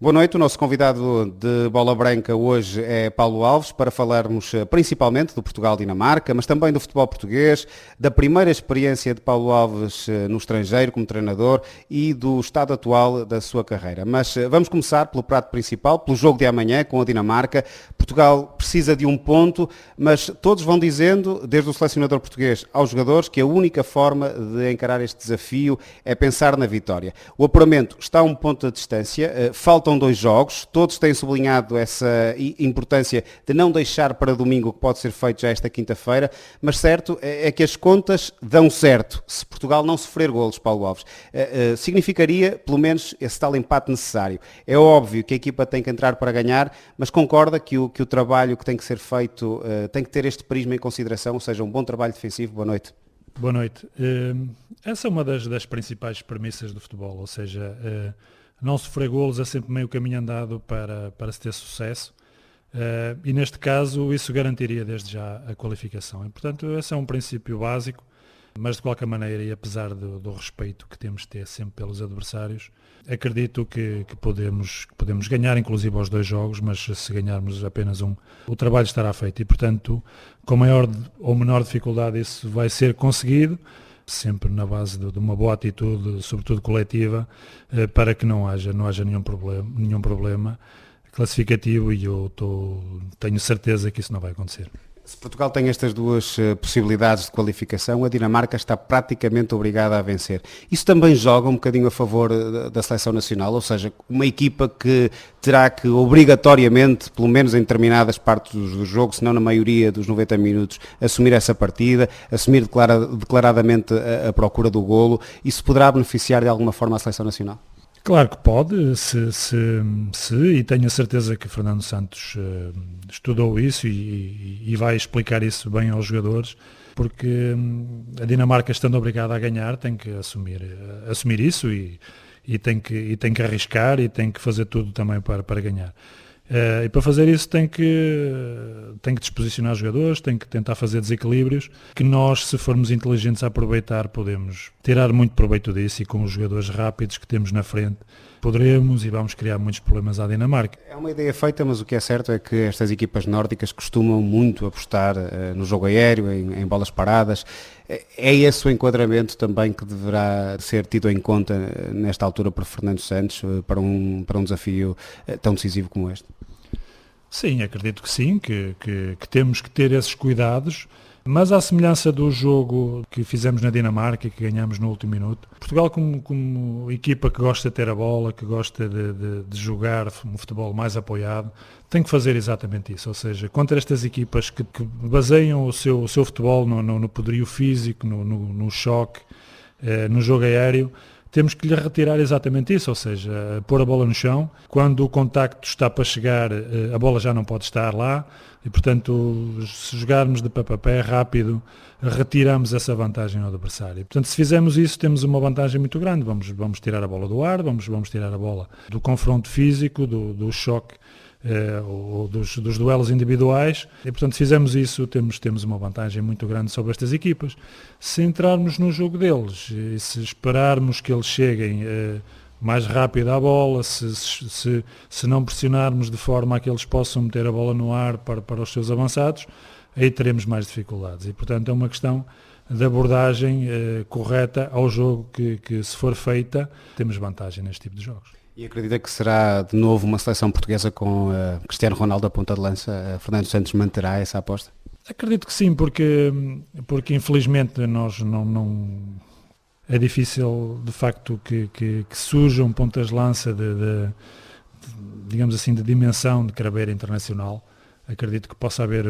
Boa noite, o nosso convidado de Bola Branca hoje é Paulo Alves, para falarmos principalmente do Portugal-Dinamarca, mas também do futebol português, da primeira experiência de Paulo Alves no estrangeiro como treinador e do estado atual da sua carreira. Mas vamos começar pelo prato principal, pelo jogo de amanhã com a Dinamarca. Portugal precisa de um ponto, mas todos vão dizendo, desde o selecionador português aos jogadores, que a única forma de encarar este desafio é pensar na vitória. O apuramento está a um ponto de distância, faltam 2 jogos, todos têm sublinhado essa importância de não deixar para domingo o que pode ser feito já esta quinta-feira, mas certo é que as contas dão certo. Se Portugal não sofrer golos, Paulo Alves, significaria pelo menos esse tal empate necessário. É óbvio que a equipa tem que entrar para ganhar, mas concorda que o trabalho que tem que ser feito tem que ter este prisma em consideração, ou seja, um bom trabalho defensivo. Boa noite. Boa noite. Essa é uma das principais premissas do futebol, ou seja, não sofrer golos é sempre meio caminho andado para se ter sucesso, e neste caso isso garantiria desde já a qualificação. E, portanto, esse é um princípio básico, mas de qualquer maneira, e apesar do respeito que temos de ter sempre pelos adversários, acredito que podemos ganhar inclusive aos 2 jogos, mas se ganharmos apenas um, o trabalho estará feito e, portanto, com maior ou menor dificuldade isso vai ser conseguido, sempre na base de uma boa atitude, sobretudo coletiva, para que não haja nenhum problema classificativo, e eu tenho certeza que isso não vai acontecer. Se Portugal tem estas 2 possibilidades de qualificação, a Dinamarca está praticamente obrigada a vencer. Isso também joga um bocadinho a favor da seleção nacional, ou seja, uma equipa que terá que obrigatoriamente, pelo menos em determinadas partes do jogo, se não na maioria dos 90 minutos, assumir essa partida, assumir declaradamente a procura do golo. Isso poderá beneficiar de alguma forma a seleção nacional? Claro que pode, e tenho a certeza que Fernando Santos estudou isso e vai explicar isso bem aos jogadores, porque a Dinamarca, estando obrigada a ganhar, tem que assumir isso e tem que arriscar e tem que fazer tudo também para ganhar. E para fazer isso tem que disposicionar os jogadores, tem que tentar fazer desequilíbrios, que nós, se formos inteligentes a aproveitar, podemos tirar muito proveito disso, e com os jogadores rápidos que temos na frente, poderemos e vamos criar muitos problemas à Dinamarca. É uma ideia feita, mas o que é certo é que estas equipas nórdicas costumam muito apostar no jogo aéreo, em bolas paradas. É esse o enquadramento também que deverá ser tido em conta nesta altura por Fernando Santos para um desafio tão decisivo como este? Sim, acredito que sim, que temos que ter esses cuidados, mas à semelhança do jogo que fizemos na Dinamarca e que ganhamos no último minuto, Portugal como equipa que gosta de ter a bola, que gosta de jogar um futebol mais apoiado, tem que fazer exatamente isso, ou seja, contra estas equipas que baseiam o seu futebol no poderio físico, no choque, no jogo aéreo, temos que lhe retirar exatamente isso, ou seja, pôr a bola no chão. Quando o contacto está para chegar, a bola já não pode estar lá e, portanto, se jogarmos de pé para pé rápido, retiramos essa vantagem ao adversário. Portanto, se fizermos isso, temos uma vantagem muito grande. Vamos tirar a bola do ar, vamos tirar a bola do confronto físico, do choque, ou dos duelos individuais, e portanto, se fizermos isso, temos uma vantagem muito grande sobre estas equipas. Se entrarmos no jogo deles e se esperarmos que eles cheguem mais rápido à bola, se não pressionarmos de forma a que eles possam meter a bola no ar para os seus avançados, aí teremos mais dificuldades, e portanto é uma questão de abordagem correta ao jogo que se for feita, temos vantagem neste tipo de jogos. E acredita que será de novo uma seleção portuguesa com Cristiano Ronaldo a ponta de lança? Fernando Santos manterá essa aposta? Acredito que sim, porque infelizmente nós não é difícil de facto que surjam pontas de lança digamos assim, de dimensão de carreira internacional. Acredito que possa haver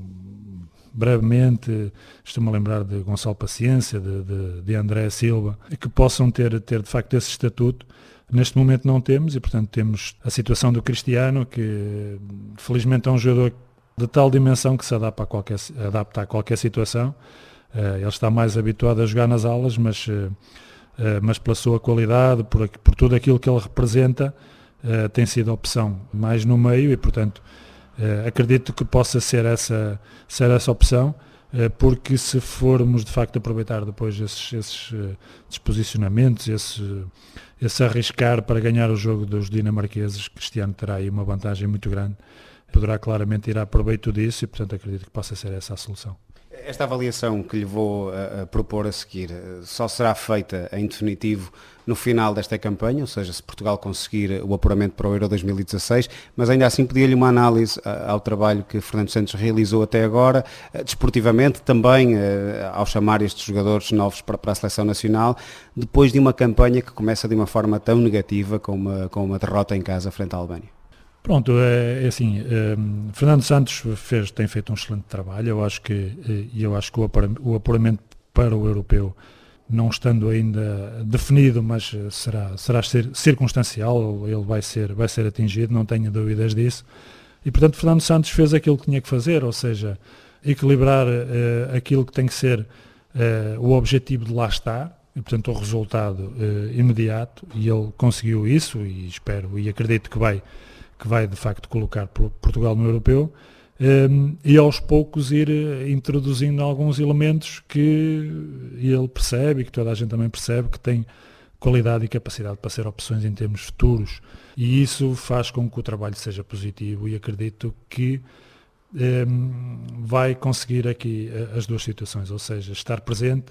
brevemente, estou-me a lembrar de Gonçalo Paciência, de André Silva, que possam ter de facto esse estatuto. Neste momento não temos, e portanto temos a situação do Cristiano, que felizmente é um jogador de tal dimensão que se adapta a qualquer situação. Ele está mais habituado a jogar nas alas, mas pela sua qualidade, por tudo aquilo que ele representa, tem sido a opção mais no meio, e portanto acredito que possa ser essa opção, porque se formos de facto aproveitar depois esses posicionamentos, esse arriscar para ganhar o jogo dos dinamarqueses, Cristiano terá aí uma vantagem muito grande, poderá claramente tirar proveito disso e, portanto, acredito que possa ser essa a solução. Esta avaliação que lhe vou propor a seguir só será feita em definitivo no final desta campanha, ou seja, se Portugal conseguir o apuramento para o Euro 2016, mas ainda assim pedia-lhe uma análise ao trabalho que Fernando Santos realizou até agora, desportivamente, também ao chamar estes jogadores novos para a Seleção Nacional, depois de uma campanha que começa de uma forma tão negativa com uma derrota em casa frente à Albânia. Pronto, é assim, Fernando Santos tem feito um excelente trabalho, eu acho que o apuramento para o europeu, não estando ainda definido, mas será circunstancial, ele vai ser atingido, não tenho dúvidas disso, e portanto Fernando Santos fez aquilo que tinha que fazer, ou seja, equilibrar aquilo que tem que ser o objetivo de lá estar, e portanto o resultado imediato, e ele conseguiu isso, e espero e acredito que vai de facto colocar Portugal no europeu, e aos poucos ir introduzindo alguns elementos que ele percebe e que toda a gente também percebe que tem qualidade e capacidade para ser opções em termos futuros, e isso faz com que o trabalho seja positivo, e acredito que vai conseguir aqui as duas situações, ou seja, estar presente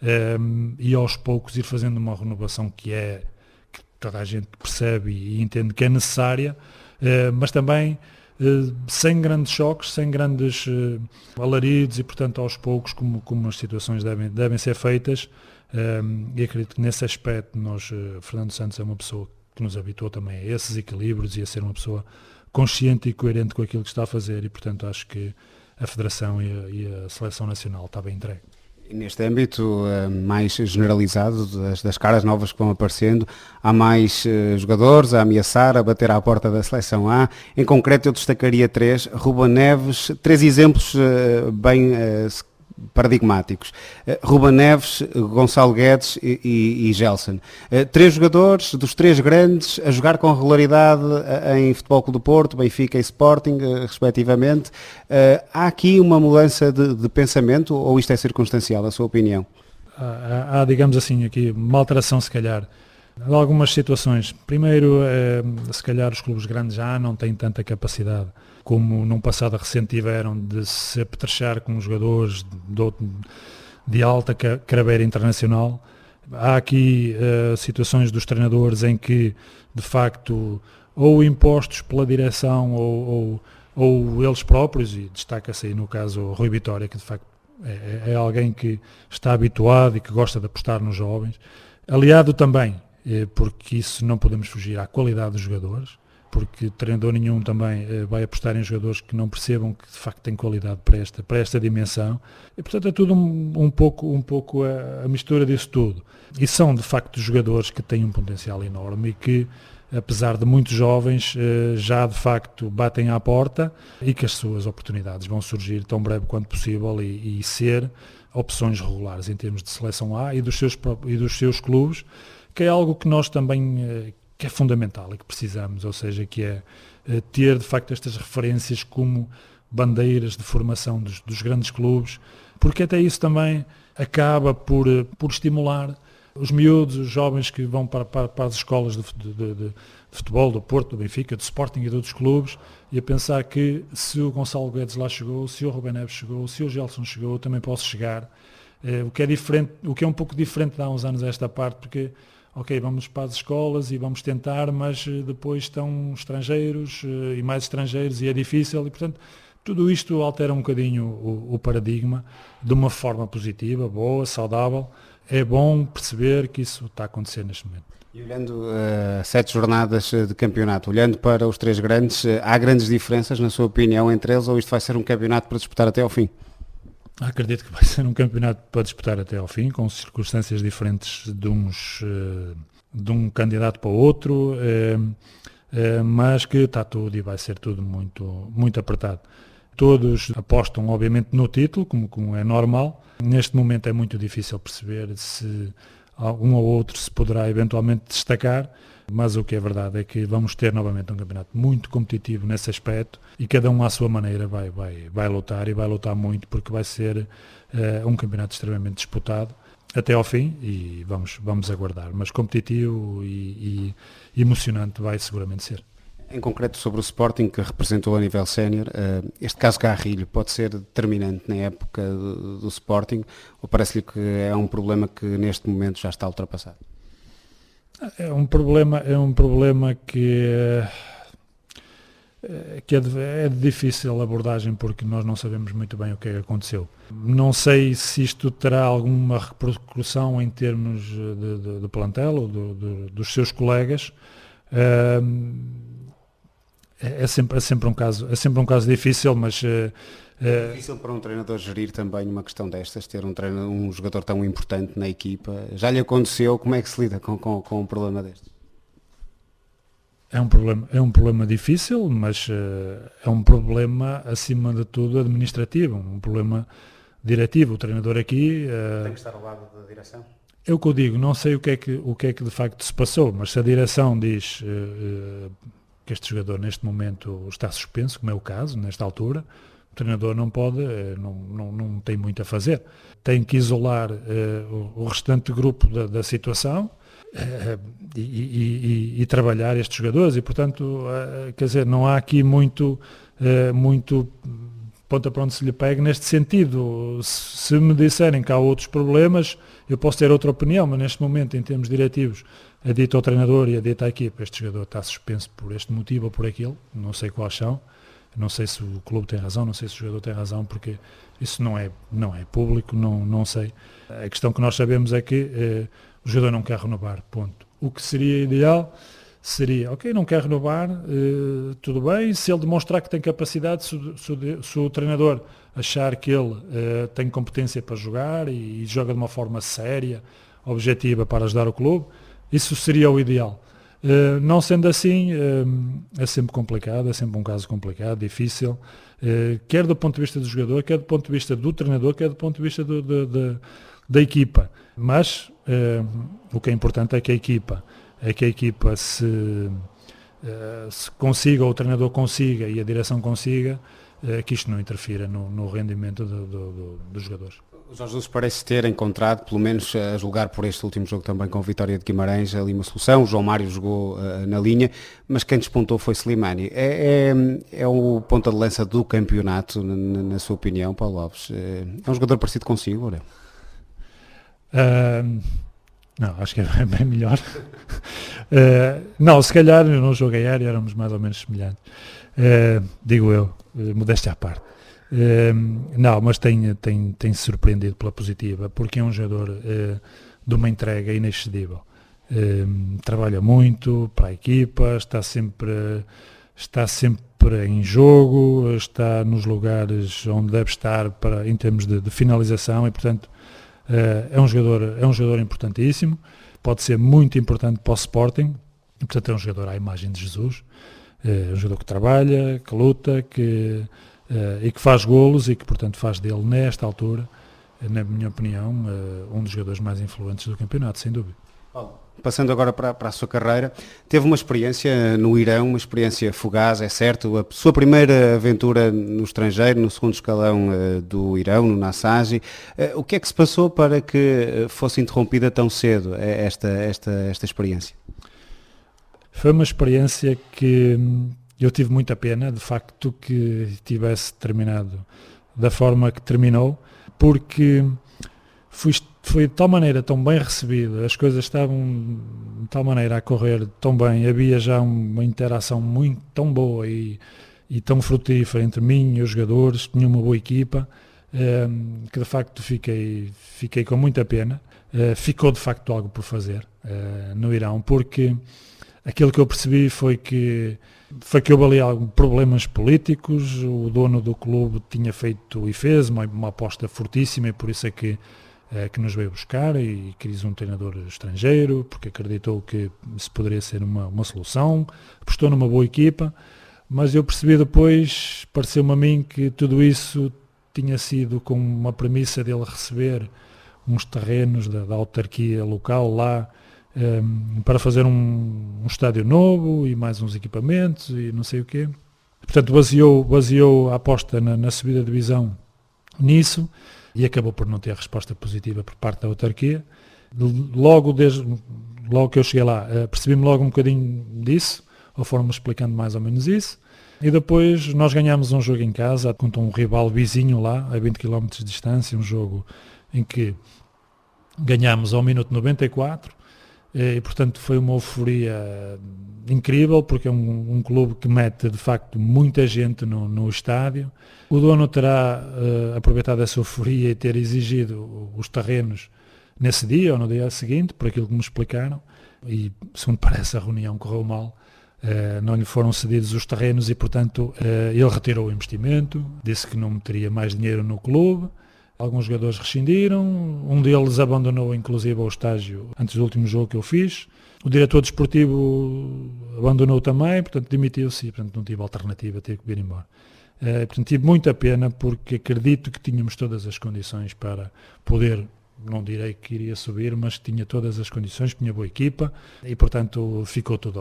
e aos poucos ir fazendo uma renovação que toda a gente percebe e entende que é necessária, mas também sem grandes choques, sem grandes alaridos, e portanto aos poucos como as situações devem ser feitas, e acredito que nesse aspecto Fernando Santos é uma pessoa que nos habituou também a esses equilíbrios e a ser uma pessoa consciente e coerente com aquilo que está a fazer, e portanto acho que a Federação e a Seleção Nacional está bem entregue. Neste âmbito mais generalizado das caras novas que vão aparecendo, há mais jogadores a ameaçar, a bater à porta da Seleção A. Em concreto eu destacaria três: Ruben Neves, três exemplos bem paradigmáticos: Ruben Neves, Gonçalo Guedes e Gelson. Três jogadores dos três grandes a jogar com regularidade em Futebol Clube do Porto, Benfica e Sporting, respectivamente. Há aqui uma mudança de pensamento, ou isto é circunstancial, na sua opinião? Há, digamos assim, aqui uma alteração, se calhar, de algumas situações. Primeiro, se calhar os clubes grandes já não têm tanta capacidade como num passado recente tiveram de se apetrechar com jogadores de alta craveira internacional. Há aqui situações dos treinadores em que, de facto, ou impostos pela direção ou eles próprios, e destaca-se aí no caso o Rui Vitória, que de facto é alguém que está habituado e que gosta de apostar nos jovens, aliado também, porque isso não podemos fugir à qualidade dos jogadores, porque treinador nenhum também vai apostar em jogadores que não percebam que de facto têm qualidade para esta dimensão, e portanto é tudo um pouco a mistura disso tudo, e são de facto jogadores que têm um potencial enorme e que, apesar de muitos jovens, já de facto batem à porta, e que as suas oportunidades vão surgir tão breve quanto possível e ser opções regulares em termos de Seleção A e dos seus clubes, que é algo que nós também que é fundamental e que precisamos, ou seja, que é ter de facto estas referências como bandeiras de formação dos grandes clubes, porque até isso também acaba por estimular os miúdos, os jovens que vão para as escolas de futebol, do Porto, do Benfica, do Sporting e de outros clubes, e a pensar que se o Gonçalo Guedes lá chegou, se o Ruben Neves chegou, se o Gelson chegou, eu também posso chegar, o que é diferente, o que é um pouco diferente de há uns anos a esta parte, porque ok, vamos para as escolas e vamos tentar, mas depois estão estrangeiros e mais estrangeiros e é difícil, e portanto tudo isto altera um bocadinho o paradigma de uma forma positiva, boa, saudável. É bom perceber que isso está a acontecer neste momento. E olhando 7 jornadas de campeonato, olhando para os três grandes, há grandes diferenças, na sua opinião, entre eles, ou isto vai ser um campeonato para disputar até ao fim? Acredito que vai ser um campeonato para disputar até ao fim, com circunstâncias diferentes de um candidato para o outro, mas que está tudo e vai ser tudo muito, muito apertado. Todos apostam, obviamente, no título, como é normal. Neste momento é muito difícil perceber se um ou outro se poderá eventualmente destacar, Mas o que é verdade é que vamos ter novamente um campeonato muito competitivo nesse aspecto e cada um à sua maneira vai lutar e vai lutar muito, porque vai ser um campeonato extremamente disputado até ao fim e vamos aguardar. Mas competitivo e emocionante vai seguramente ser. Em concreto sobre o Sporting, que representou a nível sénior, este caso Carrilho pode ser determinante na época do Sporting, ou parece-lhe que é um problema que neste momento já está ultrapassado? É um problema que é de difícil abordagem, porque nós não sabemos muito bem o que é que aconteceu. Não sei se isto terá alguma repercussão em termos de plantel ou dos seus colegas. É sempre um caso difícil, mas é difícil para um treinador gerir também uma questão destas, ter um jogador tão importante na equipa. Já lhe aconteceu? Como é que se lida com um problema deste? É um problema difícil, mas é um problema acima de tudo administrativo, um problema diretivo. O treinador aqui tem que estar ao lado da direção. É o que eu digo, não sei o que é que de facto se passou, mas se a direção diz que este jogador neste momento está suspenso, como é o caso, nesta altura, o treinador não pode, não tem muito a fazer. Tem que isolar o restante grupo da situação e trabalhar estes jogadores e, portanto, quer dizer, não há aqui muito ponta para onde se lhe pegue neste sentido. Se me disserem que há outros problemas, eu posso ter outra opinião, mas neste momento, em termos diretivos, é dito ao treinador e é dito à equipa: este jogador está suspenso por este motivo ou por aquilo, não sei quais são, não sei se o clube tem razão, não sei se o jogador tem razão, porque isso não é público, não sei. A questão que nós sabemos é que o jogador não quer renovar, ponto. O que seria ideal seria, ok, não quer renovar, tudo bem, se ele demonstrar que tem capacidade, se o treinador achar que ele tem competência para jogar e joga de uma forma séria, objetiva, para ajudar o clube, isso seria o ideal. Não sendo assim, é sempre complicado, é sempre um caso complicado, difícil, quer do ponto de vista do jogador, quer do ponto de vista do treinador, quer do ponto de vista da equipa. Mas o que é importante é que a equipa se consiga, ou o treinador consiga e a direção consiga, que isto não interfira no rendimento dos jogadores. O Jorge Jesus parece ter encontrado, pelo menos a julgar por este último jogo também com a vitória de Guimarães, ali uma solução. O João Mário jogou na linha, mas quem despontou foi Slimani. É o ponta de lança do campeonato, na sua opinião, Paulo Alves? É um jogador parecido consigo, ou não? Não, acho que é bem melhor. Não, se calhar no jogo aéreo éramos mais ou menos semelhantes. Digo eu, modéstia à parte. Não, mas tem surpreendido pela positiva, porque é um jogador de uma entrega inexcedível. Trabalha muito para a equipa, está sempre em jogo, está nos lugares onde deve estar em termos de finalização e, portanto, é um jogador importantíssimo, pode ser muito importante para o Sporting, e, portanto é um jogador à imagem de Jesus, um jogador que trabalha, que luta, e que faz golos e que, portanto, faz dele, nesta altura, na minha opinião, um dos jogadores mais influentes do campeonato, sem dúvida. Passando agora para a sua carreira, teve uma experiência no Irão, uma experiência fugaz, é certo, a sua primeira aventura no estrangeiro, no segundo escalão do Irão, no Nasaji. O que é que se passou para que fosse interrompida tão cedo esta experiência? Foi uma experiência que eu tive muita pena, de facto, que tivesse terminado da forma que terminou, porque foi de tal maneira tão bem recebido, as coisas estavam de tal maneira a correr tão bem, havia já uma interação muito tão boa e tão frutífera entre mim e os jogadores, tinha uma boa equipa, que de facto fiquei com muita pena. Ficou de facto algo por fazer no Irão, porque aquilo que eu percebi foi que houve ali alguns problemas políticos, o dono do clube tinha feito e fez uma aposta fortíssima e por isso é que nos veio buscar e quis um treinador estrangeiro, porque acreditou que isso poderia ser uma solução, apostou numa boa equipa, mas eu percebi depois, pareceu-me a mim que tudo isso tinha sido com uma premissa dele receber uns terrenos da autarquia local lá, para fazer um estádio novo e mais uns equipamentos e não sei o quê. Portanto, baseou a aposta na subida de divisão nisso e acabou por não ter resposta positiva por parte da autarquia. Logo que eu cheguei lá, percebi-me logo um bocadinho disso, ou foram-me explicando mais ou menos isso. E depois nós ganhámos um jogo em casa contra um rival vizinho lá, a 20 km de distância, um jogo em que ganhámos ao minuto 94, e portanto foi uma euforia incrível, porque é um clube que mete de facto muita gente no estádio. O dono terá aproveitado essa euforia e ter exigido os terrenos nesse dia ou no dia seguinte, por aquilo que me explicaram, e segundo parece a reunião correu mal. Não lhe foram cedidos os terrenos e, portanto, ele retirou o investimento, disse que não meteria mais dinheiro no clube. Alguns jogadores rescindiram, um deles abandonou inclusive o estágio antes do último jogo que eu fiz. O diretor desportivo abandonou também, portanto demitiu-se e portanto, não tive alternativa, tive que vir embora. Portanto, tive muita pena porque acredito que tínhamos todas as condições para poder, não direi que iria subir, mas tinha todas as condições, tinha boa equipa e portanto ficou tudo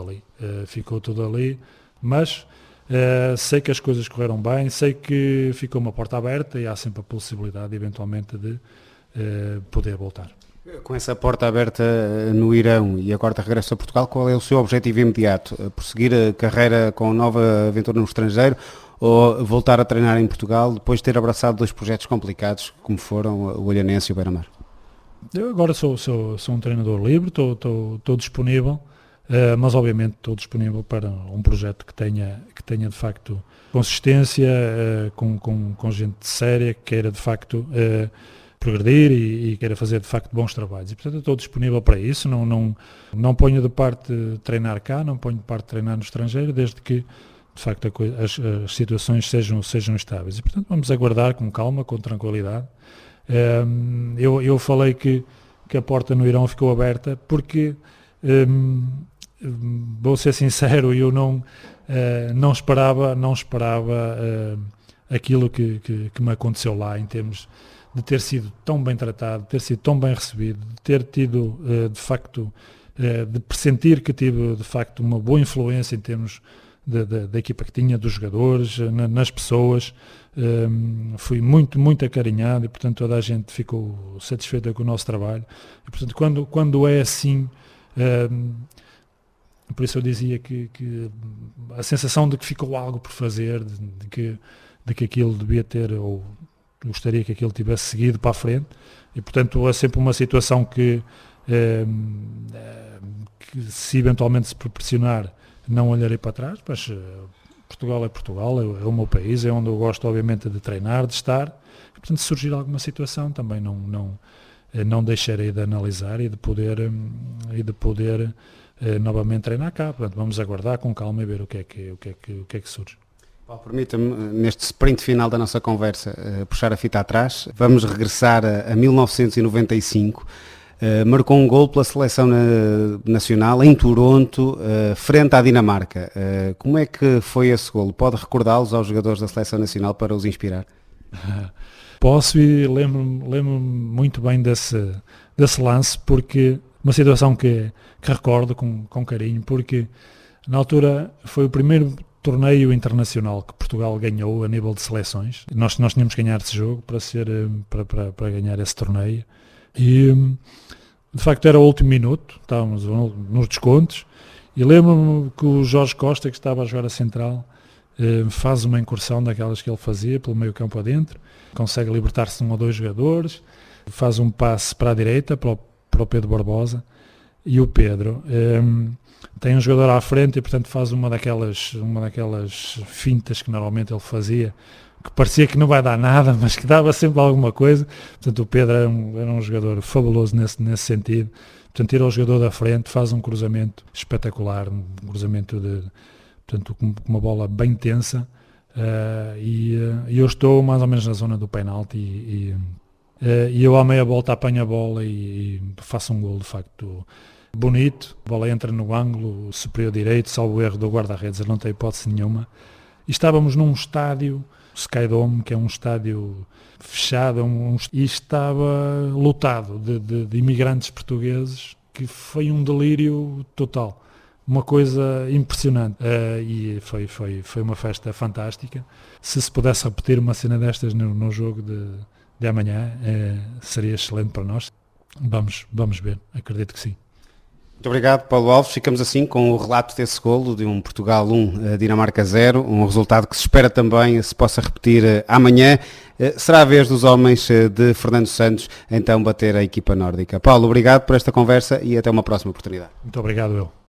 ali, mas sei que as coisas correram bem, sei que ficou uma porta aberta e há sempre a possibilidade eventualmente de poder voltar. Com essa porta aberta no Irão e agora de regresso a Portugal, qual é o seu objetivo imediato? Prosseguir a carreira com nova aventura no estrangeiro ou voltar a treinar em Portugal depois de ter abraçado dois projetos complicados como foram o Olhanense e o Beira-Mar? Eu agora sou um treinador livre, estou disponível, mas obviamente estou disponível para um projeto que tenha de facto consistência, com gente séria, que queira de facto progredir e queira fazer de facto bons trabalhos. E portanto eu estou disponível para isso, não ponho de parte treinar cá, não ponho de parte treinar no estrangeiro, desde que de facto as situações sejam estáveis. E portanto vamos aguardar com calma, com tranquilidade. Eu falei que a porta no Irão ficou aberta porque, vou ser sincero, eu não esperava aquilo que me aconteceu lá, em termos de ter sido tão bem tratado, de ter sido tão bem recebido, de ter tido de facto, de pressentir que tive de facto uma boa influência em termos da equipa que tinha, dos jogadores, nas pessoas. Fui muito acarinhado e portanto toda a gente ficou satisfeita com o nosso trabalho e portanto quando é assim, por isso eu dizia que a sensação de que ficou algo por fazer, de que aquilo devia ter, ou gostaria que aquilo tivesse seguido para a frente, e portanto é sempre uma situação que se eventualmente se proporcionar, não olharei para trás, mas Portugal é Portugal, é o meu país, é onde eu gosto obviamente de treinar, de estar, e, portanto se surgir alguma situação também não deixarei de analisar e de poder novamente treinar cá. Portanto, vamos aguardar com calma e ver o que é que surge. Paulo, permita-me, neste sprint final da nossa conversa, puxar a fita atrás. Vamos regressar a 1995. Marcou um gol pela seleção nacional em Toronto, frente à Dinamarca. Como é que foi esse golo? Pode recordá-los aos jogadores da seleção nacional para os inspirar? Posso, e lembro-me muito bem desse lance, porque uma situação que recordo com carinho, porque na altura foi o primeiro torneio internacional que Portugal ganhou a nível de seleções. Nós tínhamos que ganhar esse jogo para ganhar esse torneio. E de facto era o último minuto, estávamos nos descontos, e lembro-me que o Jorge Costa, que estava a jogar a central, faz uma incursão daquelas que ele fazia pelo meio campo adentro, consegue libertar-se de um ou dois jogadores, faz um passe para a direita, para o Pedro Barbosa, e o Pedro tem um jogador à frente e portanto faz uma daquelas fintas que normalmente ele fazia, que parecia que não vai dar nada, mas que dava sempre alguma coisa. Portanto o Pedro era um jogador fabuloso nesse sentido. Portanto tira o jogador da frente, faz um cruzamento espetacular, um cruzamento com uma bola bem tensa, e eu estou mais ou menos na zona do penalti e eu à meia volta apanho a bola e faço um gol de facto bonito. A bola entra no ângulo superior direito, salvo o erro do guarda-redes, eu não tenho hipótese nenhuma. E estávamos num estádio, Sky Dome, que é um estádio fechado, e estava lotado de imigrantes portugueses que foi um delírio total. Uma coisa impressionante, e foi uma festa fantástica. Se pudesse repetir uma cena destas no jogo de amanhã, seria excelente para nós. Vamos ver, acredito que sim. Muito obrigado, Paulo Alves. Ficamos assim com o relato desse golo de um Portugal 1, Dinamarca 0, um resultado que se espera também se possa repetir amanhã. Será a vez dos homens de Fernando Santos então bater a equipa nórdica. Paulo, obrigado por esta conversa e até uma próxima oportunidade. Muito obrigado, eu.